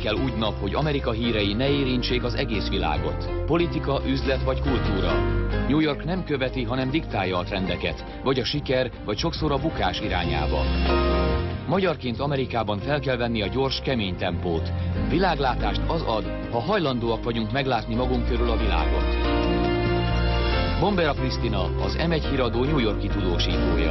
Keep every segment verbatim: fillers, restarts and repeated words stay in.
el úgy nap, hogy Amerika hírei ne érintsék az egész világot. Politika, üzlet vagy kultúra. New York nem követi, hanem diktálja a trendeket, vagy a siker, vagy sokszor a bukás irányába. Magyarként Amerikában fel kell venni a gyors, kemény tempót. Világlátást az ad, ha hajlandóak vagyunk meglátni magunk körül a világot. Bombera Krisztina, az em egy híradó New York-i tudósítója.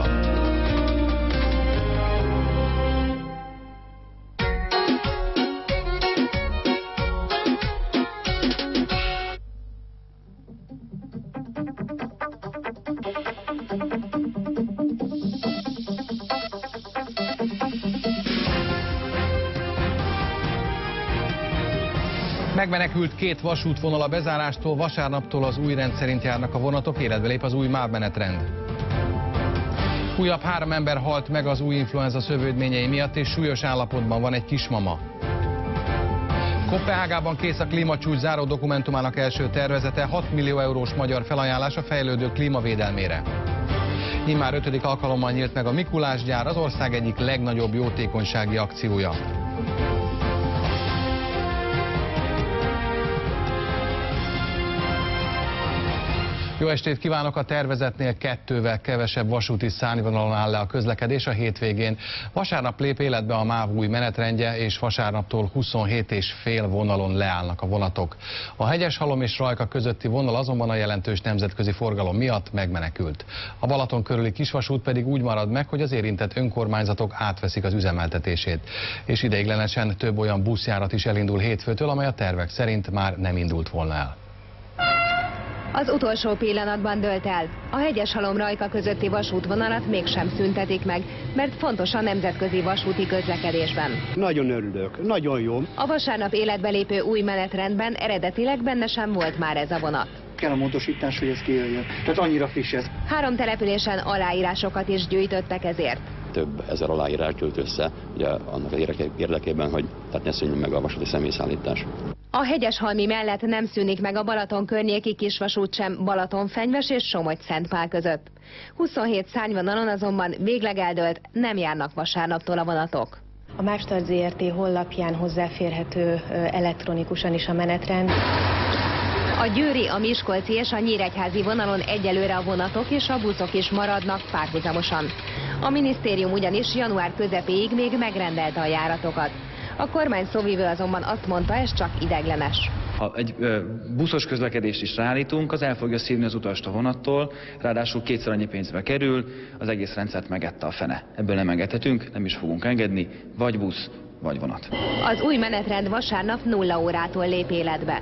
Megmenekült két vasútvonal a bezárástól, vasárnaptól az új rend szerint járnak a vonatok, életbe lép az új MÁV-menetrend. Újabb három ember halt meg az új influenza szövődményei miatt, és súlyos állapotban van egy kismama. Koppenhágában kész a klímacsúcs záró dokumentumának első tervezete, hat millió eurós magyar felajánlás a fejlődő klímavédelmére. Immár ötödik alkalommal nyílt meg a Mikulás gyár, az ország egyik legnagyobb jótékonysági akciója. Jó estét kívánok! A tervezetnél kettővel kevesebb vasúti szárnyvonalon áll le a közlekedés a hétvégén. Vasárnap lép életbe a MÁV új menetrendje, és vasárnaptól huszonhét és fél vonalon leállnak a vonatok. A Hegyeshalom és Rajka közötti vonal azonban a jelentős nemzetközi forgalom miatt megmenekült. A Balaton körüli kisvasút pedig úgy marad meg, hogy az érintett önkormányzatok átveszik az üzemeltetését. És ideiglenesen több olyan buszjárat is elindul hétfőtől, amely a tervek szerint már nem indult volna el. Az utolsó pillanatban dőlt el. A Hegyeshalom-Rajka közötti vasútvonalat mégsem szüntetik meg, mert fontos a nemzetközi vasúti közlekedésben. Nagyon örülök, nagyon jó. A vasárnap életbe lépő új menetrendben eredetileg benne sem volt már ez a vonat. Kell a módosítás, hogy ez kijöjjön. Tehát annyira friss ez. Három településen aláírásokat is gyűjtöttek ezért. Több ezer aláírás gyűlt össze, ugye annak az érdekében, hogy tehát ne szűnjön meg a vasúti személyszállítás. A Hegyeshalmi mellett nem szűnik meg a Balaton környéki kisvasút sem Balatonfenyves és Somogy-Szentpál között. huszonhét szárnyvonalon azonban végleg eldőlt, nem járnak vasárnaptól a vonatok. A Mávstart zé er té honlapján hozzáférhető elektronikusan is a menetrend. A győri, a miskolci és a nyíregyházi vonalon egyelőre a vonatok és a buszok is maradnak párhuzamosan. A minisztérium ugyanis január közepéig még megrendelte a járatokat. A kormány szóvivő azonban azt mondta, ez csak ideiglenes. Ha egy ö, buszos közlekedést is ráállítunk, az el fogja szívni az utast a vonattól, ráadásul kétszer annyi pénzbe kerül, az egész rendszert megette a fene. Ebből nem engedhetünk, nem is fogunk engedni, vagy busz, vagy vonat. Az új menetrend vasárnap nulla órától lép életbe.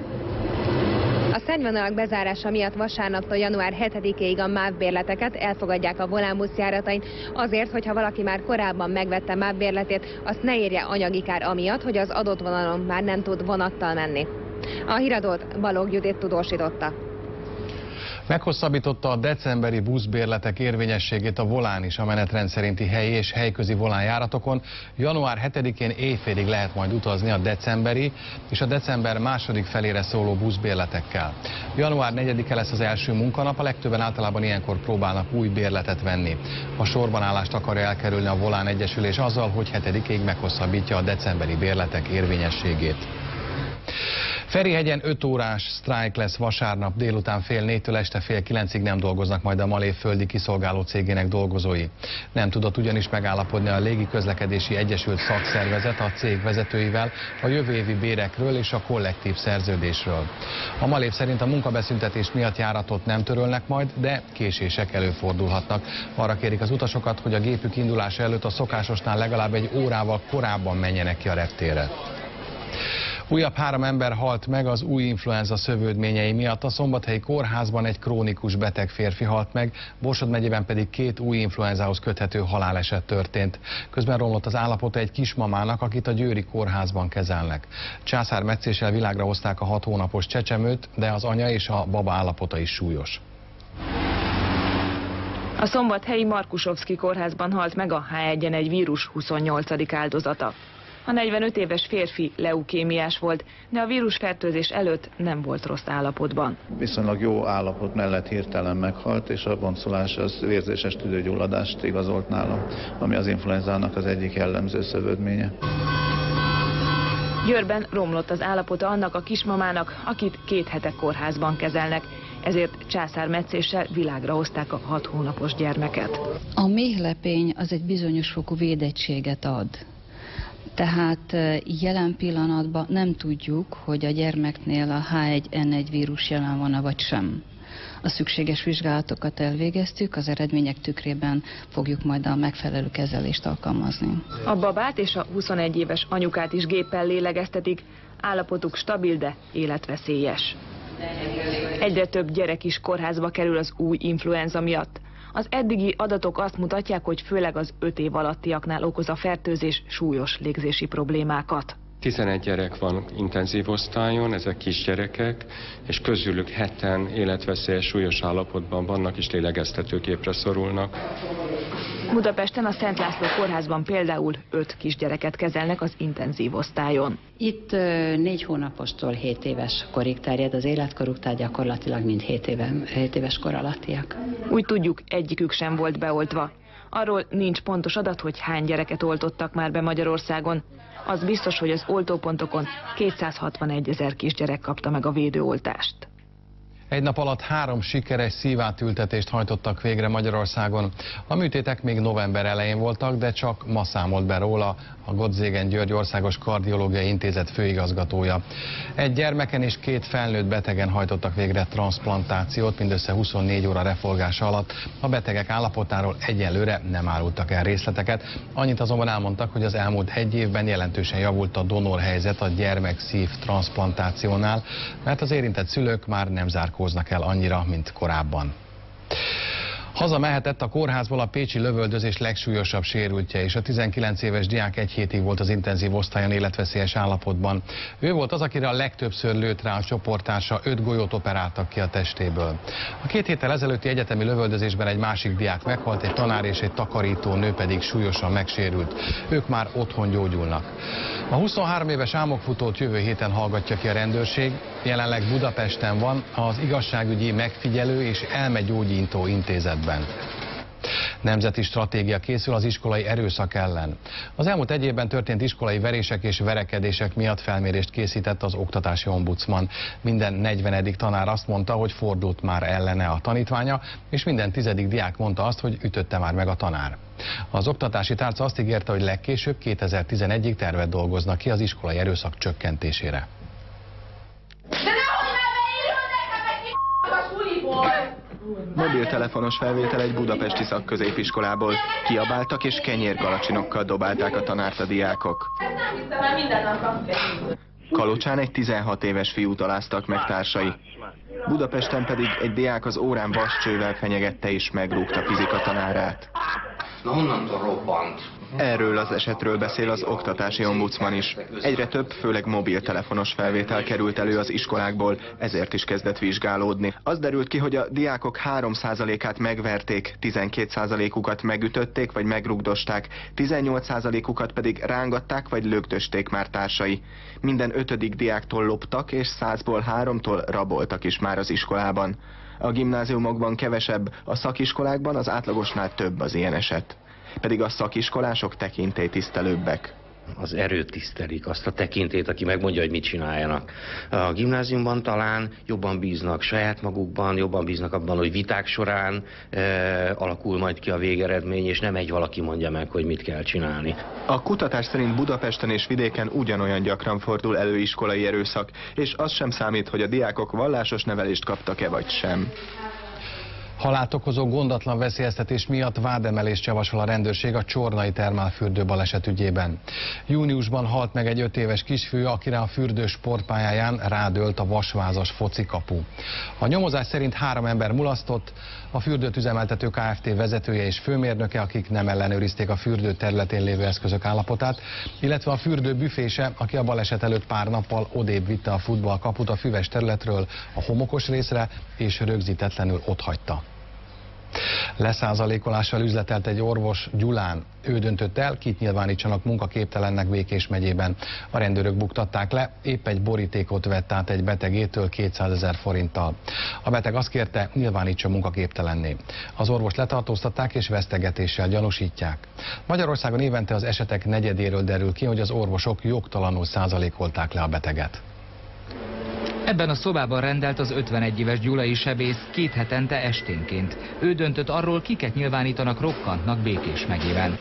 A szárnyvonalak bezárása miatt vasárnaptól január hetedikéig a MÁV bérleteket elfogadják a volánbusz járatain, azért, hogyha valaki már korábban megvette MÁV bérletét, azt ne érje anyagi kár amiatt, hogy az adott vonalon már nem tud vonattal menni. A híradót Balogh Judit tudósította. Meghosszabbította a decemberi buszbérletek érvényességét a Volán is a menetrend szerinti helyi és helyközi volánjáratokon. január hetedikén éjfélig lehet majd utazni a decemberi és a december második felére szóló buszbérletekkel. január negyedike lesz az első munkanap, a legtöbben általában ilyenkor próbálnak új bérletet venni. A sorbanállást akarja elkerülni a Volán Egyesülés azzal, hogy hetedikéig meghosszabbítja a decemberi bérletek érvényességét. Ferihegyen öt órás sztrájk lesz vasárnap délután fél négytől este fél kilencig, nem dolgoznak majd a Malév földi kiszolgáló cégének dolgozói. Nem tudott ugyanis megállapodni a Légi Közlekedési Egyesült Szakszervezet a cég vezetőivel a jövő évi bérekről és a kollektív szerződésről. A Malév szerint a munkabeszüntetés miatt járatot nem törölnek majd, de késések előfordulhatnak. Arra kérik az utasokat, hogy a gépük indulása előtt a szokásosnál legalább egy órával korábban menjenek ki a reptérre. Újabb három ember halt meg az új influenza szövődményei miatt. A Szombathelyi kórházban egy krónikus beteg férfi halt meg, Borsod megyében pedig két új influenzához köthető haláleset történt. Közben romlott az állapota egy kismamának, akit a győri kórházban kezelnek. Császármetszéssel világra hozták a hat hónapos csecsemőt, de az anya és a baba állapota is súlyos. A szombathelyi Markusovszki kórházban halt meg a há egy en egy vírus huszonnyolcadik áldozata. A negyvenöt éves férfi leukémiás volt, de a vírusfertőzés előtt nem volt rossz állapotban. Viszonylag jó állapot mellett hirtelen meghalt, és a boncolás az vérzéses tüdőgyulladást igazolt nála, ami az influenzának az egyik jellemző szövődménye. Győrben romlott az állapota annak a kismamának, akit két hete kórházban kezelnek, ezért császármetszéssel világra hozták a hat hónapos gyermeket. A méhlepény az egy bizonyos fokú védettséget ad. Tehát jelen pillanatban nem tudjuk, hogy a gyermeknél a H egy N egy vírus jelen van-e vagy sem. A szükséges vizsgálatokat elvégeztük, az eredmények tükrében fogjuk majd a megfelelő kezelést alkalmazni. A babát és a huszonegy éves anyukát is géppel lélegeztetik, állapotuk stabil, de életveszélyes. Egyre több gyerek is kórházba kerül az új influenza miatt. Az eddigi adatok azt mutatják, hogy főleg az öt év alattiaknál okoz a fertőzés súlyos légzési problémákat. tizenegy gyerek van intenzív osztályon, ezek kisgyerekek, és közülük heten életveszélyes súlyos állapotban vannak és lélegeztetőgépre szorulnak. Budapesten a Szent László kórházban például öt kisgyereket kezelnek az intenzív osztályon. Itt négy hónapostól hét éves korig terjed az életkoruk, tehát gyakorlatilag mind hét éves kor alattiak. Úgy tudjuk, egyikük sem volt beoltva. Arról nincs pontos adat, hogy hány gyereket oltottak már be Magyarországon. Az biztos, hogy az oltópontokon kétszázhatvanegy ezer kisgyerek kapta meg a védőoltást. Egy nap alatt három sikeres szívátültetést hajtottak végre Magyarországon. A műtétek még november elején voltak, de csak ma számolt be róla a Gottszegen György Országos Kardiológiai Intézet főigazgatója. Egy gyermeken és két felnőtt betegen hajtottak végre transzplantációt, mindössze huszonnégy óra refforgása alatt. A betegek állapotáról egyelőre nem árultak el részleteket. Annyit azonban elmondtak, hogy az elmúlt egy évben jelentősen javult a donorhelyzet a gyermekszív transzplantációnál, mert az érintett szülők már nem zárkóznak el annyira, mint korábban. Hazamehetett a kórházból a pécsi lövöldözés legsúlyosabb sérültje, és a tizenkilenc éves diák egy hétig volt az intenzív osztályon életveszélyes állapotban. Ő volt az, akire a legtöbbször lőtt rá a csoporttársa, öt golyót operáltak ki a testéből. A két héttel ezelőtti egyetemi lövöldözésben egy másik diák meghalt, egy tanár és egy takarító nő pedig súlyosan megsérült. Ők már otthon gyógyulnak. A huszonhárom éves álmokfutót jövő héten hallgatja ki a rendőrség. Jelenleg Budapesten van, az igazságügyi megfigyelő és elmegyógyintó intézetben. Nemzeti stratégia készül az iskolai erőszak ellen. Az elmúlt egy évben történt iskolai verések és verekedések miatt felmérést készített az oktatási ombudsman. Minden negyvenedik tanár azt mondta, hogy fordult már ellene a tanítványa, és minden tizedik diák mondta azt, hogy ütötte már meg a tanár. Az oktatási tárca azt ígérte, hogy legkésőbb kétezer-tizenegyig tervet dolgoznak ki az iskolai erőszak csökkentésére. Mobiltelefonos felvétel egy budapesti szakközépiskolából. Kiabáltak és kenyérgalacsinokkal dobálták a tanárt a diákok. Kalocsán egy tizenhat éves fiút aláztak meg társai. Budapesten pedig egy diák az órán vascsővel fenyegette és megrúgta fizika tanárát. Na honnantól robbant? Erről az esetről beszél az oktatási ombudsman is. Egyre több, főleg mobiltelefonos felvétel került elő az iskolákból, ezért is kezdett vizsgálódni. Az derült ki, hogy a diákok három százalékát megverték, tizenkét százalékukat megütötték vagy megrugdosták, tizennyolc százalékukat pedig rángatták vagy lögdösték már társai. Minden ötödik diáktól loptak, és százból háromtól raboltak is már az iskolában. A gimnáziumokban kevesebb, a szakiskolákban az átlagosnál több az ilyen eset. Pedig a szakiskolások tekintélytisztelőbbek. Az erőt tisztelik, azt a tekintélyt, aki megmondja, hogy mit csináljanak. A gimnáziumban talán jobban bíznak saját magukban, jobban bíznak abban, hogy viták során e, alakul majd ki a végeredmény, és nem egy valaki mondja meg, hogy mit kell csinálni. A kutatás szerint Budapesten és vidéken ugyanolyan gyakran fordul elő iskolai erőszak, és az sem számít, hogy a diákok vallásos nevelést kaptak-e vagy sem. Halált okozó gondatlan veszélyeztetés miatt vádemelést javasol a rendőrség a csornai termálfürdő baleset ügyében. Júniusban halt meg egy öt éves kisfiú, akire a fürdő sportpályáján rádőlt a vasvázas focikapu. A nyomozás szerint három ember mulasztott, a fürdőt üzemeltető Kft. Vezetője és főmérnöke, akik nem ellenőrizték a fürdő területén lévő eszközök állapotát, illetve a fürdő büfése, aki a baleset előtt pár nappal odébb vitte a futballkaput a füves területről a homokos részre, és rögzítetlenül otthagyta. Leszázalékolással üzletelt egy orvos Gyulán. Ő döntött el, kit nyilvánítsanak munkaképtelennek Békés megyében. A rendőrök buktatták le, épp egy borítékot vett át egy betegétől kétszázezer forinttal. A beteg azt kérte, nyilvánítsa munkaképtelenné. Az orvos letartóztatták és vesztegetéssel gyanúsítják. Magyarországon évente az esetek negyedéről derül ki, hogy az orvosok jogtalanul százalékolták le a beteget. Ebben a szobában rendelt az ötvenegy éves gyulai sebész két hetente esténként. Ő döntött arról, kiket nyilvánítanak rokkantnak Békés megyében.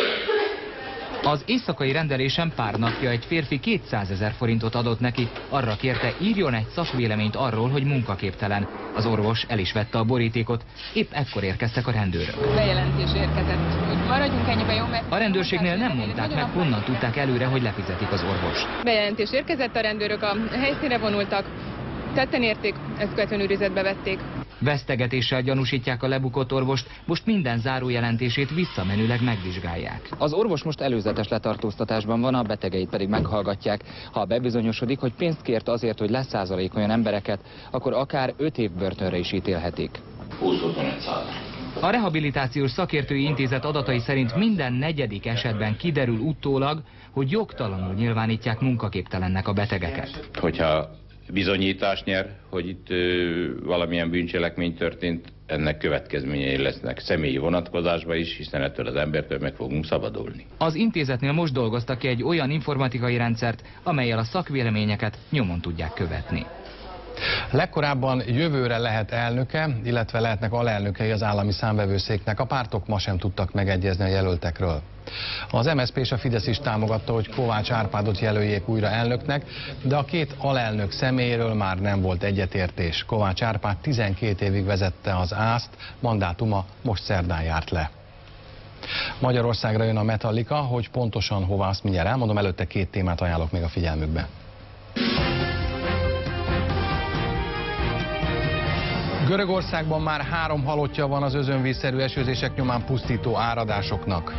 Az éjszakai rendelésen pár napja egy férfi kétszázezer forintot adott neki, arra kérte, írjon egy szakvéleményt arról, hogy munkaképtelen. Az orvos el is vette a borítékot, épp ekkor érkeztek a rendőrök. Bejelentés érkezett, hogy maradjunk ennyiben, jó, mert... A rendőrségnél nem mondták meg, honnan tudták előre, hogy lefizetik az orvos. Bejelentés érkezett, a rendőrök a helyszínre vonultak, tetten érték, ezt követően őrizetbe vették. Vesztegetéssel gyanúsítják a lebukott orvost, most minden zárójelentését visszamenőleg megvizsgálják. Az orvos most előzetes letartóztatásban van, a betegeit pedig meghallgatják. Ha bebizonyosodik, hogy pénzt kért azért, hogy leszázalékoljon embereket, akkor akár öt év börtönre is ítélhetik. húsz-huszonöt százalék. A Rehabilitációs Szakértői Intézet adatai szerint minden negyedik esetben kiderül utólag, hogy jogtalanul nyilvánítják munkaképtelennek a betegeket. Hogyha bizonyítás nyer, hogy itt ö, valamilyen bűncselekmény történt, ennek következményei lesznek személyi vonatkozásban is, hiszen ettől az embertől meg fogunk szabadulni. Az intézetnél most dolgoztak ki egy olyan informatikai rendszert, amellyel a szakvéleményeket nyomon tudják követni. Legkorábban jövőre lehet elnöke, illetve lehetnek alelnökei az állami számvevőszéknek. A pártok ma sem tudtak megegyezni a jelöltekről. Az em es zé pé és a Fidesz is támogatta, hogy Kovács Árpádot jelöljék újra elnöknek, de a két alelnök személyéről már nem volt egyetértés. Kovács Árpád tizenkét évig vezette az ászt, mandátuma most szerdán járt le. Magyarországra jön a Metallica, hogy pontosan hová, azt mindjárt elmondom, előtte két témát ajánlok még a figyelmükbe. Görögországban már három halottja van az özönvízszerű esőzések nyomán pusztító áradásoknak.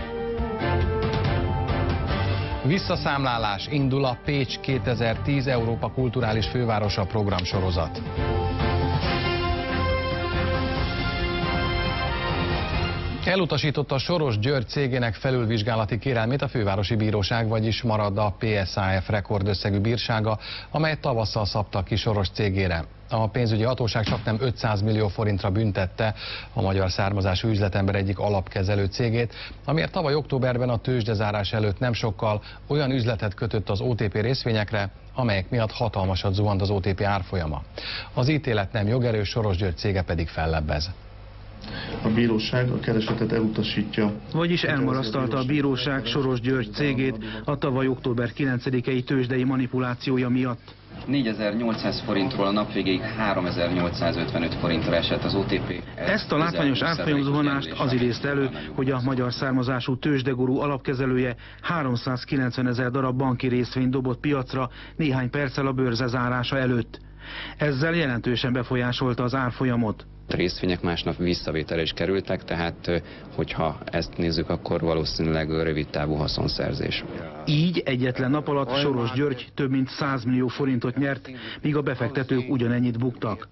Visszaszámlálás, indul a Pécs kétezer-tíz Európa kulturális fővárosa programsorozat. Elutasította a Soros György cégének felülvizsgálati kérelmét a fővárosi bíróság, vagyis marad a pé es á ef rekordösszegű bírsága, amelyet tavasszal szabtak ki Soros cégére. A pénzügyi hatóság csaknem ötszáz millió forintra büntette a magyar származású üzletember egyik alapkezelő cégét, amiért tavaly októberben a tőzsdezárás előtt nem sokkal olyan üzletet kötött az o té pé részvényekre, amelyek miatt hatalmasat zuhant az o té pé árfolyama. Az ítélet nem jogerős, Soros György cége pedig fellebbez. A bíróság a keresetet elutasítja. Vagyis elmarasztalta a bíróság Soros György cégét a tavaly október kilencedikei tőzsdei manipulációja miatt. négyezer-nyolcszáz forintról a nap végéig háromezer-nyolcszázötvenöt forintra esett az o té pé. Ezt a látványos árfolyamzuhanást az idézte elő, hogy a magyar származású tőzsdegurú alapkezelője háromszázkilencvenezer darab banki részvényt dobott piacra néhány perccel a bőrze zárása előtt. Ezzel jelentősen befolyásolta az árfolyamot. A részvények másnap visszavételre is kerültek, tehát hogyha ezt nézzük, akkor valószínűleg rövid távú haszonszerzés. Így egyetlen nap alatt Soros György több mint száz millió forintot nyert, míg a befektetők ugyanennyit buktak.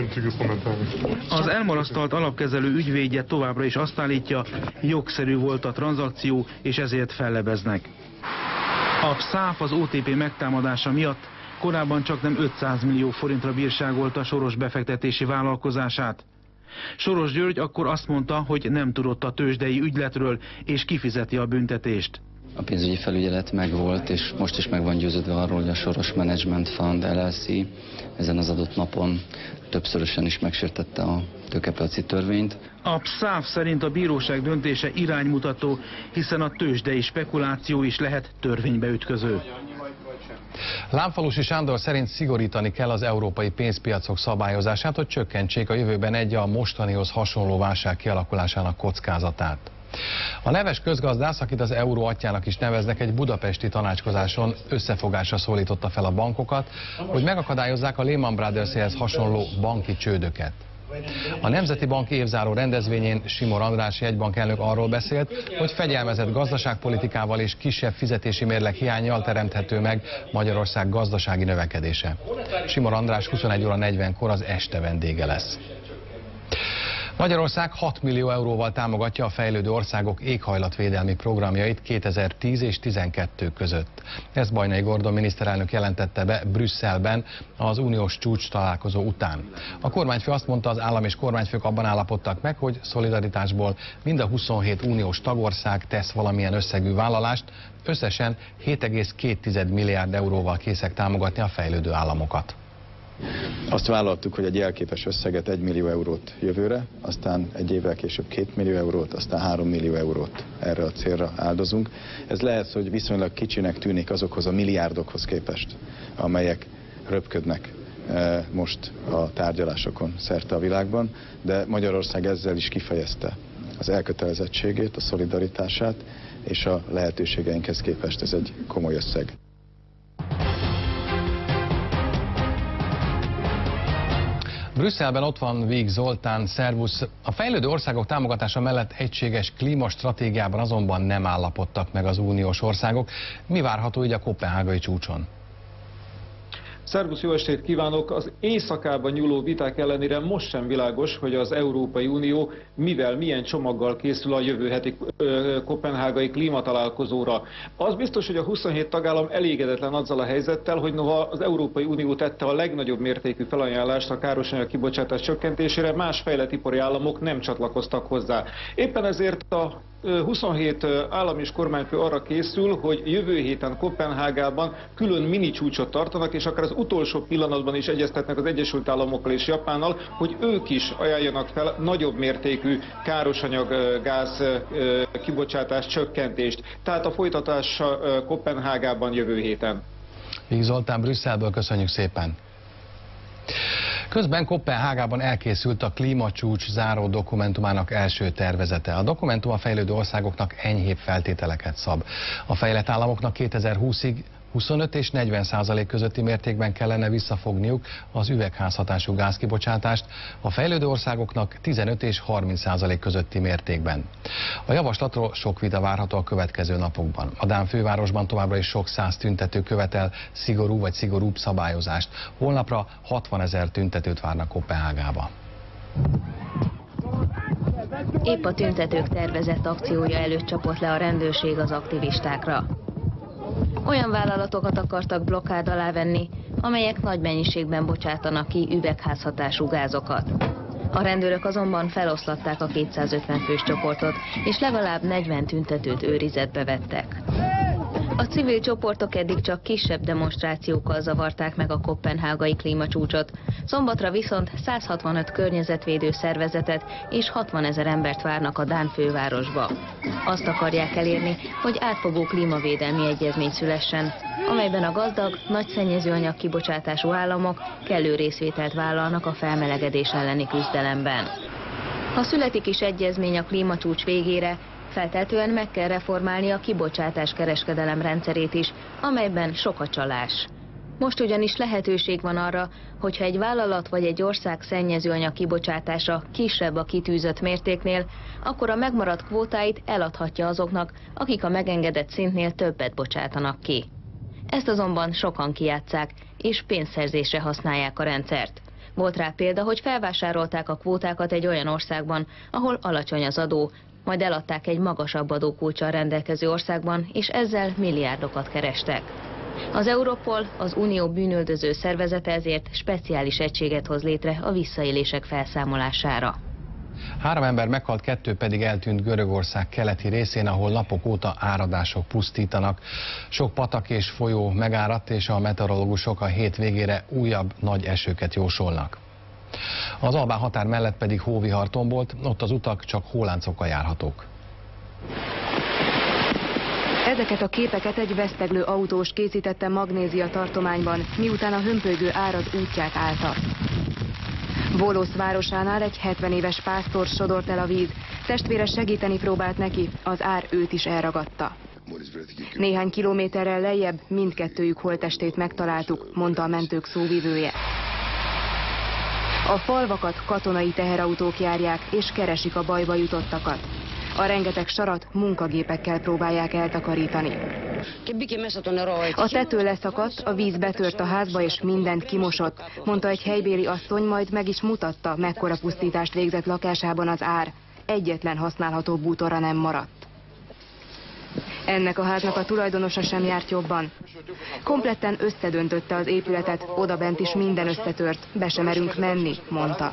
Az elmarasztalt alapkezelő ügyvédje továbbra is azt állítja, jogszerű volt a tranzakció, és ezért fellebeznek. A pszáf az o té pé megtámadása miatt korábban csaknem ötszáz millió forintra bírságolta Soros befektetési vállalkozását. Soros György akkor azt mondta, hogy nem tudott a tőzsdei ügyletről, és kifizeti a büntetést. A pénzügyi felügyelet megvolt, és most is meg van győződve arról, hogy a Soros Management Fund el el cé ezen az adott napon többszörösen is megsértette a tőkepiaci törvényt. A pszáf szerint a bíróság döntése iránymutató, hiszen a tőzsdei spekuláció is lehet törvénybe ütköző. Lámfalusi Sándor szerint szigorítani kell az európai pénzpiacok szabályozását, hogy csökkentsék a jövőben egy a mostanihoz hasonló válság kialakulásának kockázatát. A neves közgazdász, akit az euró atyjának is neveznek, egy budapesti tanácskozáson összefogásra szólította fel a bankokat, hogy megakadályozzák a Lehman Brothershez hasonló banki csődöket. A Nemzeti Bank évzáró rendezvényén Simor András jegybankelnök arról beszélt, hogy fegyelmezett gazdaságpolitikával és kisebb fizetési mérleg hiánnyal teremthető meg Magyarország gazdasági növekedése. Simor András huszonegy óra negyvenkor az este vendége lesz. Magyarország hat millió euróval támogatja a fejlődő országok éghajlatvédelmi programjait kétezer-tíz és tizenkettő között. Ezt Bajnai Gordon miniszterelnök jelentette be Brüsszelben az uniós csúcs találkozó után. A kormányfő azt mondta, az állam és kormányfők abban állapodtak meg, hogy szolidaritásból mind a huszonhét uniós tagország tesz valamilyen összegű vállalást, összesen hét egész két milliárd euróval készek támogatni a fejlődő államokat. Azt vállaltuk, hogy egy jelképes összeget, egy millió eurót jövőre, aztán egy évvel később két millió eurót, aztán három millió eurót erre a célra áldozunk. Ez lehet, hogy viszonylag kicsinek tűnik azokhoz a milliárdokhoz képest, amelyek röpködnek most a tárgyalásokon szerte a világban, de Magyarország ezzel is kifejezte az elkötelezettségét, a szolidaritását, és a lehetőségeinkhez képest ez egy komoly összeg. Brüsszelben ott van Víg Zoltán, szervusz! A fejlődő országok támogatása mellett egységes klímastratégiában azonban nem állapodtak meg az uniós országok. Mi várható így a koppenhágai csúcson? Szervusz, jó estét kívánok! Az éjszakában nyúló viták ellenére most sem világos, hogy az Európai Unió mivel, milyen csomaggal készül a jövő heti koppenhágai klímatalálkozóra. Az biztos, hogy a huszonhét tagállam elégedetlen azzal a helyzettel, hogy noha az Európai Unió tette a legnagyobb mértékű felajánlást a károsanyag kibocsátás csökkentésére, más fejlett ipari államok nem csatlakoztak hozzá. Éppen ezért a huszonhét állam és kormányfő arra készül, hogy jövő héten Koppenhágában külön mini csúcsot tartanak, és akár az utolsó pillanatban is egyeztetnek az Egyesült Államokkal és Japánnal, hogy ők is ajánljanak fel nagyobb mértékű károsanyaggáz kibocsátás csökkentést. Tehát a folytatás Koppenhágában jövő héten. Víg Zoltán, Brüsszelből, köszönjük szépen! Közben Koppenhágában elkészült a klímacsúcs záró dokumentumának első tervezete. A dokumentum a fejlődő országoknak enyhébb feltételeket szab. A fejlett államoknak kétezer-húszig huszonöt és negyven százalék közötti mértékben kellene visszafogniuk az üvegházhatású gázkibocsátást, a fejlődő országoknak tizenöt és harminc százalék közötti mértékben. A javaslatról sok vita várható a következő napokban. A dán fővárosban továbbra is sok száz tüntető követel szigorú vagy szigorúbb szabályozást. Holnapra hatvanezer tüntetőt várnak Koppenhágába. Épp a tüntetők tervezett akciója előtt csapott le a rendőrség az aktivistákra. Olyan vállalatokat akartak blokkád alá venni, amelyek nagy mennyiségben bocsátanak ki üvegházhatású gázokat. A rendőrök azonban feloszlatták a kétszázötven fős csoportot, és legalább negyven tüntetőt őrizetbe vettek. A civil csoportok eddig csak kisebb demonstrációkkal zavarták meg a koppenhágai klímacsúcsot, szombatra viszont száz hatvanöt környezetvédő szervezetet és hatvanezer embert várnak a dán fővárosba. Azt akarják elérni, hogy átfogó klímavédelmi egyezmény szülessen, amelyben a gazdag, nagy szennyezőanyag kibocsátású államok kellő részvételt vállalnak a felmelegedés elleni küzdelemben. Ha születik is egyezmény a klímacsúcs végére, feltehetően meg kell reformálni a kibocsátás kereskedelem rendszerét is, amelyben sok a csalás. Most ugyanis lehetőség van arra, hogyha egy vállalat vagy egy ország szennyezőanyag kibocsátása kisebb a kitűzött mértéknél, akkor a megmaradt kvótáit eladhatja azoknak, akik a megengedett szintnél többet bocsátanak ki. Ezt azonban sokan kijátsszák, és pénzszerzésre használják a rendszert. Volt rá példa, hogy felvásárolták a kvótákat egy olyan országban, ahol alacsony az adó, majd eladták egy magasabb adókulccsal rendelkező országban, és ezzel milliárdokat kerestek. Az Europol, az Unió bűnüldöző szervezete ezért speciális egységet hoz létre a visszaélések felszámolására. Három ember meghalt, kettő pedig eltűnt Görögország keleti részén, ahol napok óta áradások pusztítanak. Sok patak és folyó megáradt, és a meteorológusok a hét végére újabb nagy esőket jósolnak. Az albán határ mellett pedig hóvihar tombolt, ott az utak csak hóláncokkal járhatók. Ezeket a képeket egy veszteglő autós készítette Magnézia tartományban, miután a hömpölygő árad útját állta. Volosz városánál egy hetven éves pásztor sodort el a víz, testvére segíteni próbált neki, az ár őt is elragadta. Néhány kilométerrel lejjebb mindkettőjük holttestét megtaláltuk, mondta a mentők szóvivője. A falvakat katonai teherautók járják, és keresik a bajba jutottakat. A rengeteg sarat munkagépekkel próbálják eltakarítani. A tető leszakadt, a víz betört a házba és mindent kimosott, mondta egy helybéli asszony, majd meg is mutatta, mekkora pusztítást végzett lakásában az ár. Egyetlen használható bútorra nem maradt. Ennek a háznak a tulajdonosa sem járt jobban. Kompletten összedöntötte az épületet, odabent is minden összetört, be sem merünk menni, mondta.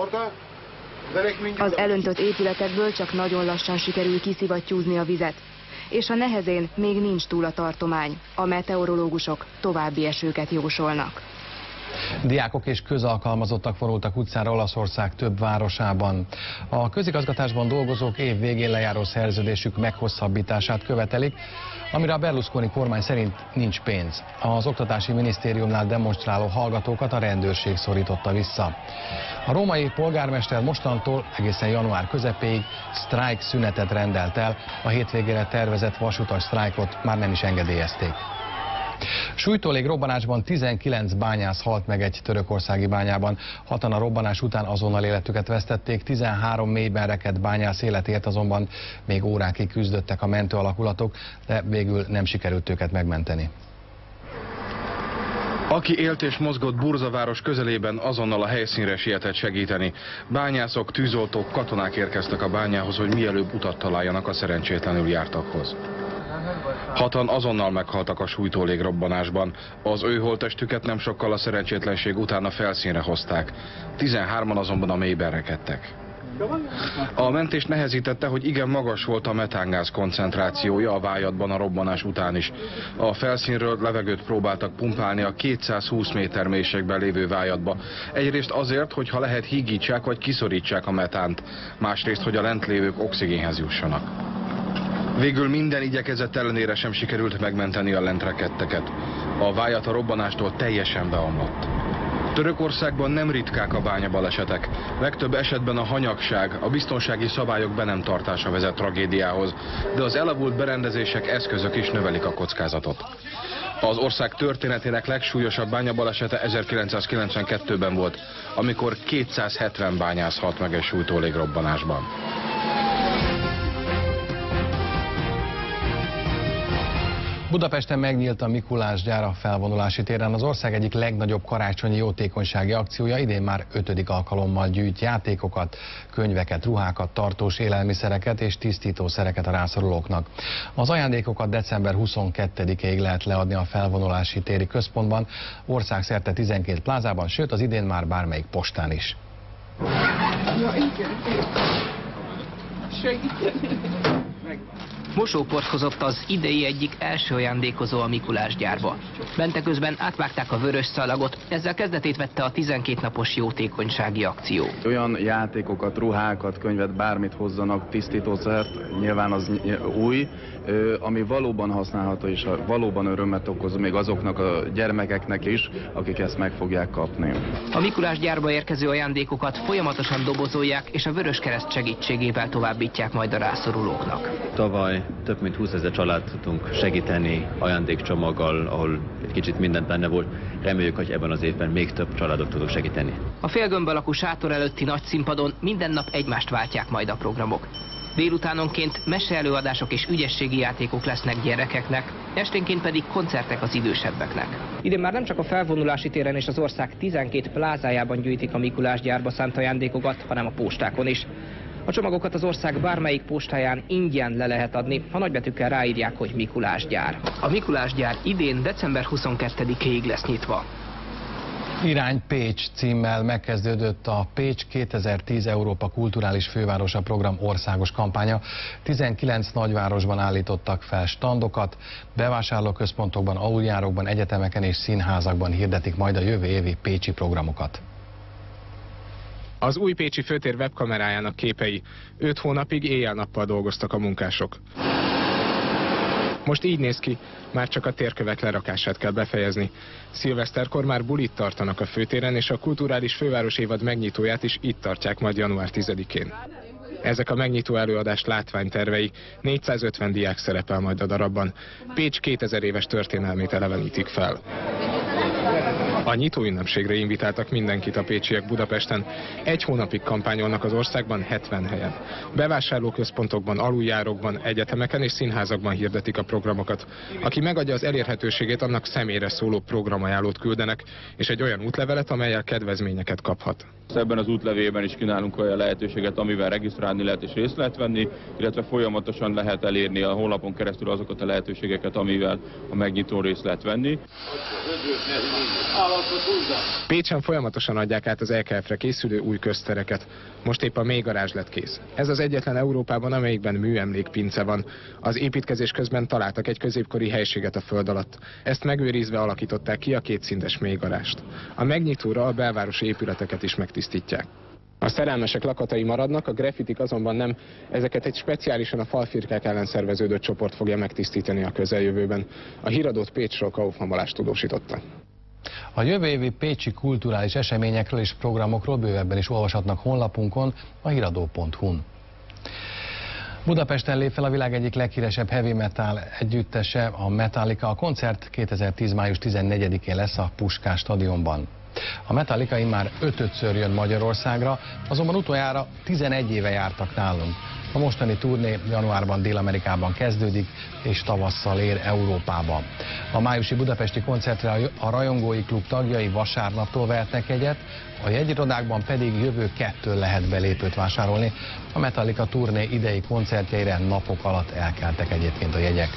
Az elöntött épületekből csak nagyon lassan sikerül kiszivattyúzni a vizet, és a nehezén még nincs túl a tartomány. A meteorológusok további esőket jósolnak. Diákok és közalkalmazottak vonultak utcára Olaszország több városában. A közigazgatásban dolgozók év végén lejáró szerződésük meghosszabbítását követelik, amire a Berlusconi kormány szerint nincs pénz. Az Oktatási Minisztériumnál demonstráló hallgatókat a rendőrség szorította vissza. A római polgármester mostantól egészen január közepéig sztrájk szünetet rendelt el, a hétvégére tervezett vasutas sztrájkot már nem is engedélyezték. Súlytól robbanásban tizenkilenc bányász halt meg egy törökországi bányában. Hatan a robbanás után azonnal életüket vesztették, tizenhárom mélyben rekedt bányász életért azonban még órákig küzdöttek a mentő alakulatok, de végül nem sikerült őket megmenteni. Aki élt és mozgott Burzaváros közelében, azonnal a helyszínre sietett segíteni. Bányászok, tűzoltók, katonák érkeztek a bányához, hogy mielőbb utat találjanak a szerencsétlenül jártakhoz. Hatan azonnal meghaltak a súlytó légrobbanásban. Az ő holttestüket nem sokkal a szerencsétlenség után a felszínre hozták. tizenhárman azonban a mélyben rekedtek. A mentés nehezítette, hogy igen magas volt a metángáz koncentrációja a vályadban a robbanás után is. A felszínről levegőt próbáltak pumpálni a kétszázhúsz méter mélységben lévő vályadba. Egyrészt azért, hogy ha lehet hígítsák vagy kiszorítsák a metánt, másrészt, hogy a lent lévők oxigénhez jussanak. Végül minden igyekezet ellenére sem sikerült megmenteni a lentrekedteket. A vályat a robbanástól teljesen beomlott. Törökországban nem ritkák a bányabalesetek. Legtöbb esetben a hanyagság, a biztonsági szabályok be nem tartása vezet tragédiához, de az elavult berendezések, eszközök is növelik a kockázatot. Az ország történetének legsúlyosabb bányabalesete ezerkilencszázkilencvenkettőben volt, amikor kétszázhetven bányász halt meg egy súlytó légrobbanásban. Budapesten megnyílt a Mikulás gyár a felvonulási téren. Az ország egyik legnagyobb karácsonyi jótékonysági akciója idén már ötödik alkalommal gyűjt játékokat, könyveket, ruhákat, tartós élelmiszereket és tisztítószereket a rászorulóknak. Az ajándékokat december huszonkettedikéig lehet leadni a felvonulási téri központban, országszerte tizenkét plázában, sőt az idén már bármelyik postán is. Ja, igen. Segíteni. Mosóport hozott az idei egyik első ajándékozó a Mikulás gyárba. Bente közben átvágták a vörös szalagot, ezzel kezdetét vette a tizenkét napos jótékonysági akció. Olyan játékokat, ruhákat, könyvet, bármit hozzanak, tisztítószert, nyilván az új, ami valóban használható és valóban örömet okoz még azoknak a gyermekeknek is, akik ezt meg fogják kapni. A Mikulás gyárba érkező ajándékokat folyamatosan dobozolják, és a Vöröskereszt segítségével továbbítják majd a rászorulóknak. Tavaly több mint húszezer család tudtunk segíteni ajándékcsomaggal, ahol egy kicsit mindent benne volt. Reméljük, hogy ebben az évben még több családot tudunk segíteni. A félgömb alakú sátor előtti nagy színpadon minden nap egymást váltják majd a programok. Délutánonként meseelőadások és ügyességi játékok lesznek gyerekeknek, esténként pedig koncertek az idősebbeknek. Idén már nem csak a felvonulási téren és az ország tizenkét plázájában gyűjtik a Mikulás gyárba szánt ajándékokat, hanem a postákon is. A csomagokat az ország bármelyik postáján ingyen le lehet adni, ha nagybetűkkel ráírják, hogy Mikulás gyár. A Mikulás gyár idén december huszonkettedikéig lesz nyitva. Irány Pécs címmel megkezdődött a Pécs kétezer-tíz Európa Kulturális Fővárosa program országos kampánya. tizenkilenc nagyvárosban állítottak fel standokat, bevásárlóközpontokban, aluljárókban, egyetemeken és színházakban hirdetik majd a jövő évi pécsi programokat. Az új pécsi főtér webkamerájának képei. Öt hónapig éjjel-nappal dolgoztak a munkások. Most így néz ki, már csak a térkövek lerakását kell befejezni. Szilveszterkor már bulit tartanak a főtéren, és a kulturális főváros évad megnyitóját is itt tartják majd január tizedikén. Ezek a megnyitó előadás látványtervei, négyszázötven diák szerepel majd a darabban. Pécs kétezer éves történelmét elevenítik fel. A nyitóünnepségre invitáltak mindenkit a pécsiek Budapesten. Egy hónapig kampányolnak az országban hetven helyen. Bevásárlóközpontokban, aluljárókban, egyetemeken és színházakban hirdetik a programokat. Aki megadja az elérhetőségét, annak személyre szóló programajánlót küldenek, és egy olyan útlevelet, amellyel kedvezményeket kaphat. Ebben az útlevélben is kínálunk olyan lehetőséget, amivel regisztrálni lehet és részt lehet venni, illetve folyamatosan lehet elérni a honlapon keresztül azokat a lehetőségeket, amivel a megnyitón részt lehet venni. Pécsen folyamatosan adják át az é ká ef-re készülő új köztereket. Most épp a mélygarázs lett kész. Ez az egyetlen Európában, amelyikben műemlékpince van. Az építkezés közben találtak egy középkori helységet a föld alatt. Ezt megőrizve alakították ki a kétszintes mélygarást. A megnyitóra a belvárosi épületeket is megtisztítják. A szerelmesek lakatai maradnak, a graffitik azonban nem. Ezeket egy speciálisan a falfirkák ellen szerveződött csoport fogja megtisztítani a közeljövőben. A híradót Pécsről Kaufmann Balázs tudósította. A jövő évi pécsi kulturális eseményekről és programokról bővebben is olvashatnak honlapunkon, a híradó pont hu-n. Budapesten lép fel a világ egyik leghíresebb heavy metal együttese, a Metallica. A koncert kétezer-tíz május tizennegyedikén lesz a Puskás stadionban. A Metallica immár ötödször jön Magyarországra, azonban utoljára tizenegy éve jártak nálunk. A mostani turné januárban Dél-Amerikában kezdődik, és tavasszal ér Európába. A májusi budapesti koncertre a rajongói klub tagjai vasárnaptól vehetnek jegyet, a jegyirodákban pedig jövő kettől lehet belépőt vásárolni. A Metallica turné idei koncertjeire napok alatt elkeltek egyébként a jegyek.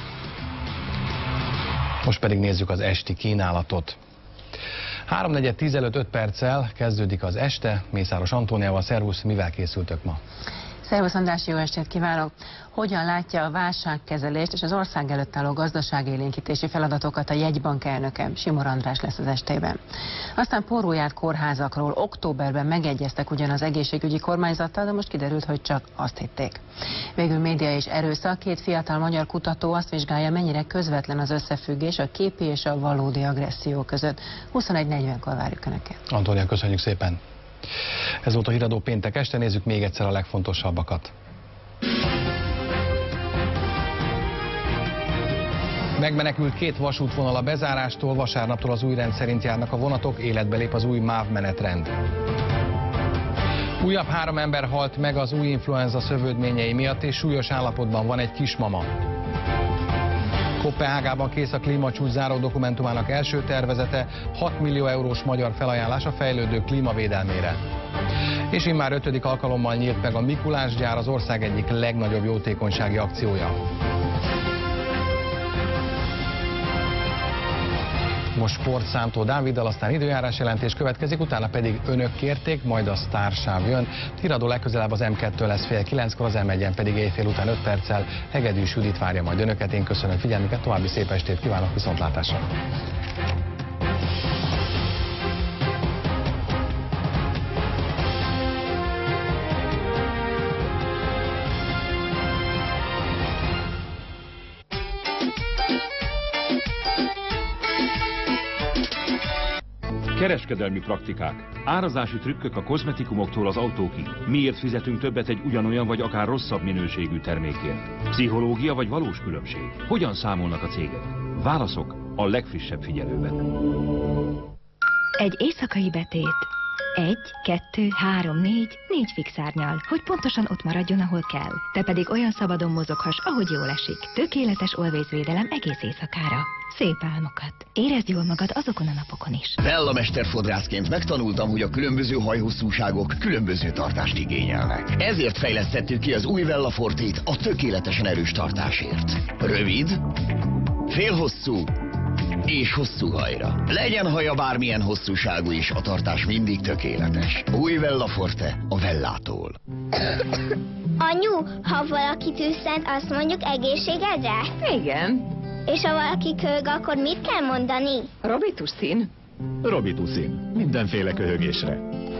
Most pedig nézzük az esti kínálatot. háromnegyed tíz előtt öt perccel kezdődik az este. Mészáros Antóniával, szervusz, mivel készültök ma? Szervusz András, jó estét kívánok! Hogyan látja a válságkezelést és az ország előtt álló gazdaságélénkítési feladatokat a jegybank elnöke? Simor András lesz az estében. Aztán porró járt kórházakról. Októberben megegyeztek ugyan az egészségügyi kormányzattal, de most kiderült, hogy csak azt hitték. Végül média és erőszak. Két fiatal magyar kutató azt vizsgálja, mennyire közvetlen az összefüggés a képi és a valódi agresszió között. huszonegy negyvenkor várjuk Önöket. Antónia, köszönjük szépen! Ez volt a híradó péntek este, nézzük még egyszer a legfontosabbakat. Megmenekült két vasútvonal a bezárástól, vasárnaptól az új rend szerint járnak a vonatok, életbe lép az új MÁV menetrend. Újabb három ember halt meg az új influenza szövődményei miatt, és súlyos állapotban van egy kismama. Koppenhágában kész a klímacsúcs záró dokumentumának első tervezete, hat millió eurós magyar felajánlás a fejlődő klímavédelmére. És immár ötödik alkalommal nyílt meg a Mikulás gyár, az ország egyik legnagyobb jótékonysági akciója. Most sport Szántó Dáviddal, aztán időjárás jelentés következik, utána pedig önök kérték, majd a sztársáv jön. Híradó legközelebb az em kettő lesz fél kilenckor, az em egyen pedig éjfél után öt perccel. Hegedűs Judit várja majd önöket, én köszönöm figyelmüket, további szép estét kívánok, viszontlátásra! Kereskedelmi praktikák, árazási trükkök a kozmetikumoktól az autókig. Miért fizetünk többet egy ugyanolyan vagy akár rosszabb minőségű termékért? Pszichológia vagy valós különbség? Hogyan számolnak a cégek? Válaszok a legfrissebb figyelőben. Egy éjszakai betét. Egy, kettő, három, négy, négy fix árnyal, hogy pontosan ott maradjon, ahol kell. Te pedig olyan szabadon mozoghass, ahogy jól esik. Tökéletes olvészvédelem egész éjszakára. Szép álmokat. Érezd jól magad azokon a napokon is. Bella mesterfodrászként megtanultam, hogy a különböző hajhosszúságok különböző tartást igényelnek. Ezért fejlesztettük ki az új Vella Fortét a tökéletesen erős tartásért. Rövid, félhosszú és hosszú hajra. Legyen haja bármilyen hosszúságú is, a tartás mindig tökéletes. Új Vella Forte a Vellától. Anyu, ha valaki tüsszent, azt mondjuk egészségedre? Igen. És ha valaki köhög, akkor mit kell mondani? Robitussin. Robitussin. Mindenféle köhögésre.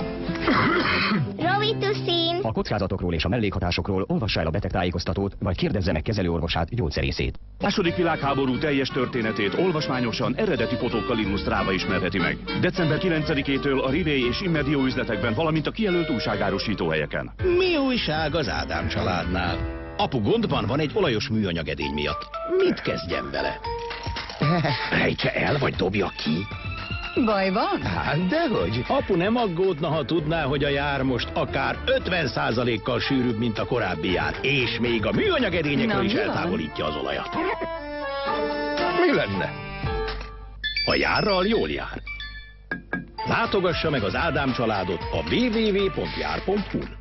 Robitussin. A kockázatokról és a mellékhatásokról olvassa el a betegtájékoztatót, vagy kérdezze meg kezelőorvosát, gyógyszerészét. Második világháború teljes történetét olvasmányosan, eredeti fotókkal illusztrálva ismerheti meg. december kilencedikétől a Rivé és Immedio üzletekben, valamint a kijelölt újságárusítóhelyeken. Mi újság az Ádám családnál? Apu gondban van egy olajos műanyag edény miatt. Mit kezdjem vele? Rejtse el, vagy dobja ki? Baj van? Hát dehogy. Apu nem aggódna, ha tudná, hogy a jár most akár ötven százalékkal sűrűbb, mint a korábbi jár. És még a műanyag edényekről is eltávolítja az olajat. Mi lenne? A járral jól jár. Látogassa meg az Ádám családot a double-u double-u double-u pont jár pont hu-n.